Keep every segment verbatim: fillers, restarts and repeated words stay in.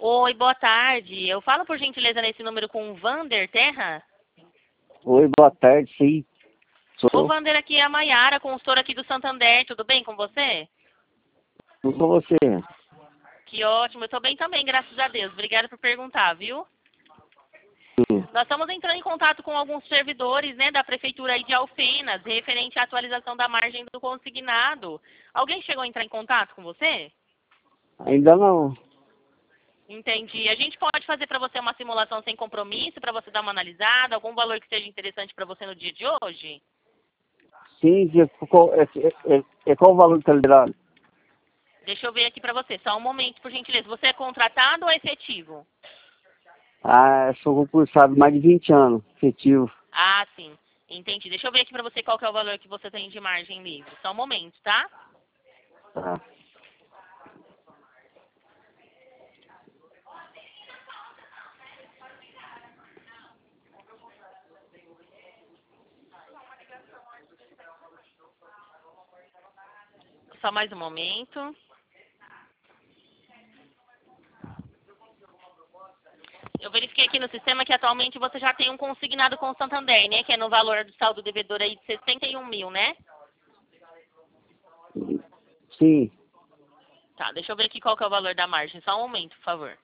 Oi, boa tarde. Eu falo por gentileza nesse número com o Vander Terra? Oi, boa tarde, sim. Ô, Sou. Vander, aqui é a Maiara, consultora aqui do Santander. Tudo bem com você? Tudo com você? Que ótimo. Eu tô bem também, graças a Deus. Obrigada por perguntar, viu? Sim. Nós estamos entrando em contato com alguns servidores, né, da Prefeitura aí de Alfenas, referente à atualização da margem do consignado. Alguém chegou a entrar em contato com você? Ainda não. Entendi. A gente pode fazer para você uma simulação sem compromisso, para você dar uma analisada, algum valor que seja interessante para você no dia de hoje? Sim, que- qual, é, é, é, é qual o valor que tá liberado? Deixa eu ver aqui para você. Só um momento, por gentileza. Você é contratado ou é efetivo? Ah, sou concursado há mais de vinte anos, efetivo. Ah, sim. Entendi. Deixa eu ver aqui para você qual que é o valor que você tem de margem livre. Só um momento, tá? Tá. Só mais um momento. Eu verifiquei aqui no sistema que atualmente você já tem um consignado com o Santander, né? Que é no valor do saldo devedor aí de sessenta e um mil, né? Sim. Tá, deixa eu ver aqui qual que é o valor da margem. Só um momento, por favor.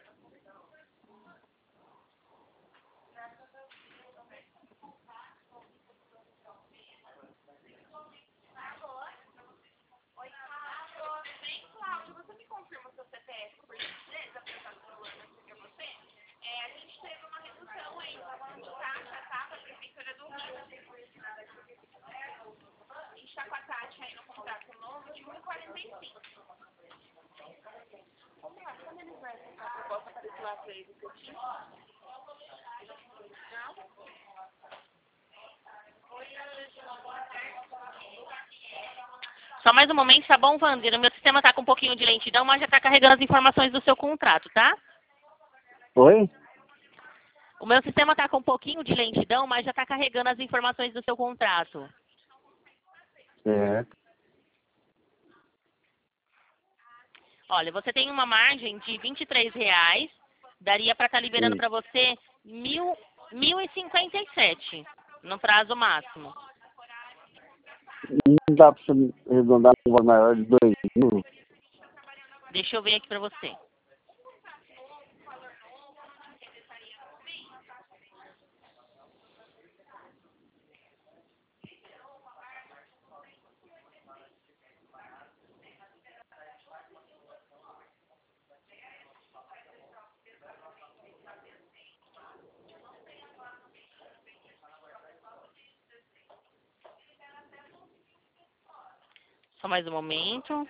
Só mais um momento, tá bom, Wander? O meu sistema tá com um pouquinho de lentidão, mas já tá carregando as informações do seu contrato, tá? Oi? O meu sistema tá com um pouquinho de lentidão, mas já tá carregando as informações do seu contrato. Certo. Olha, você tem uma margem de vinte e três reais, daria para estar liberando Sim. para você mil, mil e cinquenta e sete no prazo máximo. Não dá pra você arredondar um valor maior de dois mil? Deixa eu ver aqui para você. Só mais um momento.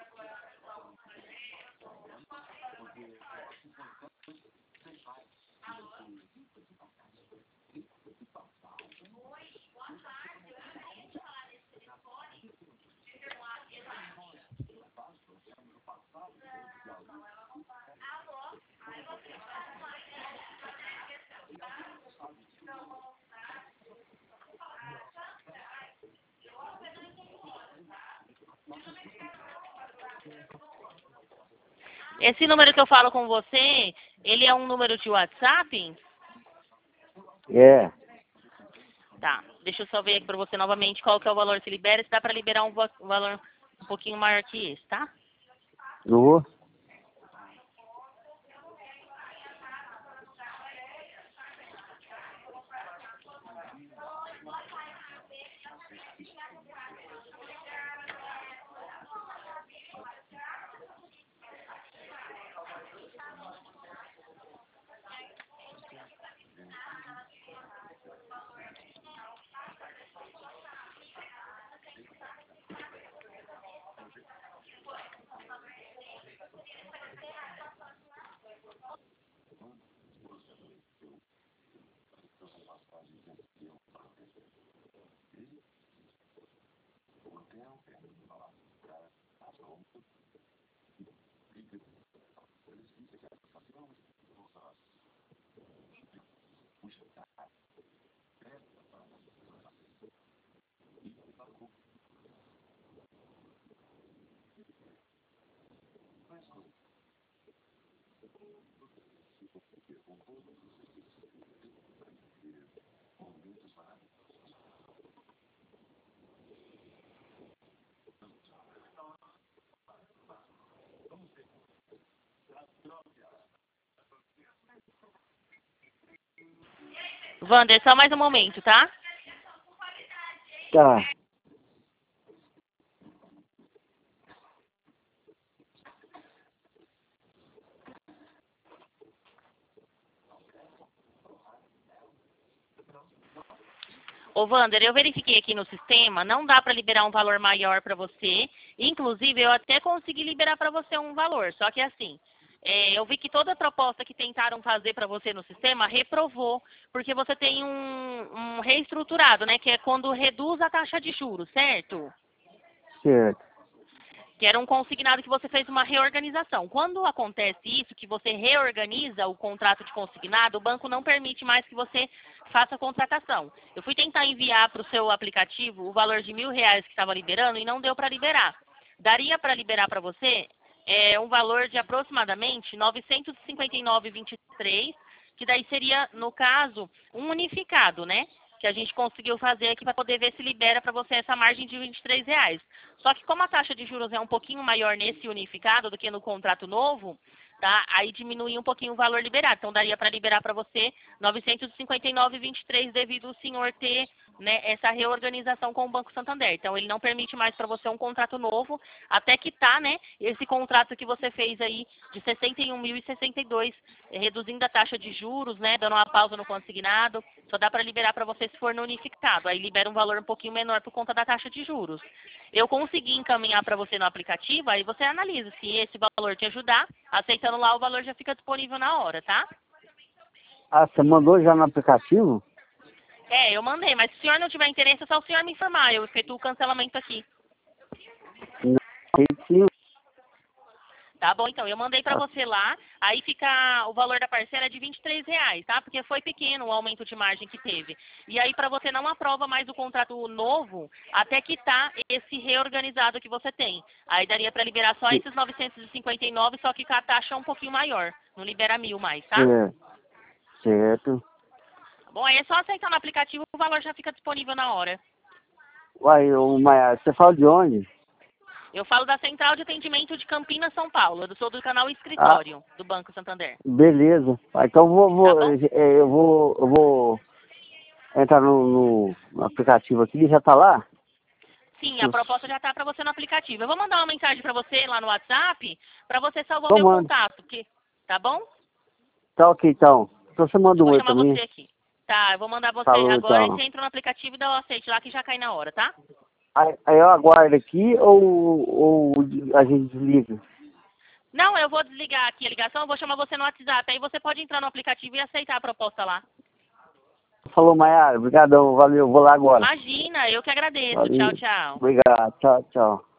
Esse número que eu falo com você, ele é um número de WhatsApp? É. Tá, deixa eu só ver aqui para você novamente qual que é o valor que libera, se dá para liberar um, vo- um valor um pouquinho maior que esse, tá? Eu vou. Wander, só mais um momento, tá? Tá. Ô, Wander, eu verifiquei aqui no sistema, não dá para liberar um valor maior para você. Inclusive, eu até consegui liberar para você um valor, só que assim, é, eu vi que toda proposta que tentaram fazer para você no sistema reprovou, porque você tem um, um reestruturado, né, que é quando reduz a taxa de juros, certo? Certo. Que era um consignado que você fez uma reorganização. Quando acontece isso, que você reorganiza o contrato de consignado, o banco não permite mais que você faça a contratação. Eu fui tentar enviar para o seu aplicativo o valor de mil reais que estava liberando e não deu para liberar. Daria para liberar para você é, um valor de aproximadamente novecentos e cinquenta e nove vírgula vinte e três, que daí seria, no caso, um unificado, né? Que a gente conseguiu fazer aqui para poder ver se libera para você essa margem de vinte e três reais. Só que como a taxa de juros é um pouquinho maior nesse unificado do que no contrato novo, tá? Aí diminui um pouquinho o valor liberado. Então daria para liberar para você novecentos e cinquenta e nove vírgula vinte e três devido ao senhor ter, né, essa reorganização com o Banco Santander. Então ele não permite mais para você um contrato novo, até que tá, né, esse contrato que você fez aí de sessenta e um mil e sessenta e dois, reduzindo a taxa de juros, né, dando uma pausa no consignado. Só dá para liberar para você se for no unificado. Aí libera um valor um pouquinho menor por conta da taxa de juros. Eu consegui encaminhar para você no aplicativo, aí você analisa se esse valor te ajudar. Aceitando lá, o valor já fica disponível na hora, tá? Ah, você mandou já no aplicativo? É, eu mandei, mas se o senhor não tiver interesse, é só o senhor me informar. Eu efetuo o cancelamento aqui. Não, sim. Tá bom, então, eu mandei para você lá, aí fica o valor da parcela de vinte e três reais, tá? Porque foi pequeno o aumento de margem que teve. E aí, para você não aprova mais o contrato novo, até quitar esse reorganizado que você tem. Aí daria para liberar só esses novecentos e cinquenta e nove, só que com a taxa um pouquinho maior. Não libera mil mais, tá? Certo. Certo. Tá bom, aí é só aceitar no aplicativo, o valor já fica disponível na hora. Uai, ô, Maia, você fala de onde? Eu falo da Central de Atendimento de Campinas, São Paulo. Eu sou do canal Escritório, ah, do Banco Santander. Beleza. Ah, então eu vou, vou, Tá bom? é, eu vou, eu vou entrar no, no, no aplicativo aqui, já tá lá? Sim, a proposta já tá para você no aplicativo. Eu vou mandar uma mensagem para você lá no WhatsApp, para você salvar o meu Manda. contato, porque, tá bom? Tá ok, então. Então você manda Eu um vou oi chamar pra mim. você aqui. Tá, eu vou mandar você Falou, agora então. e você entra no aplicativo e dá o aceite lá que já cai na hora, tá? Aí, aí eu aguardo aqui ou, ou a gente desliga? Não, eu vou desligar aqui a ligação, eu vou chamar você no WhatsApp. Aí você pode entrar no aplicativo e aceitar a proposta lá. Falou, Maiara. Obrigadão. Valeu. Vou lá agora. Imagina, eu que agradeço. Valeu. Tchau, tchau. Obrigado. Tchau, tchau.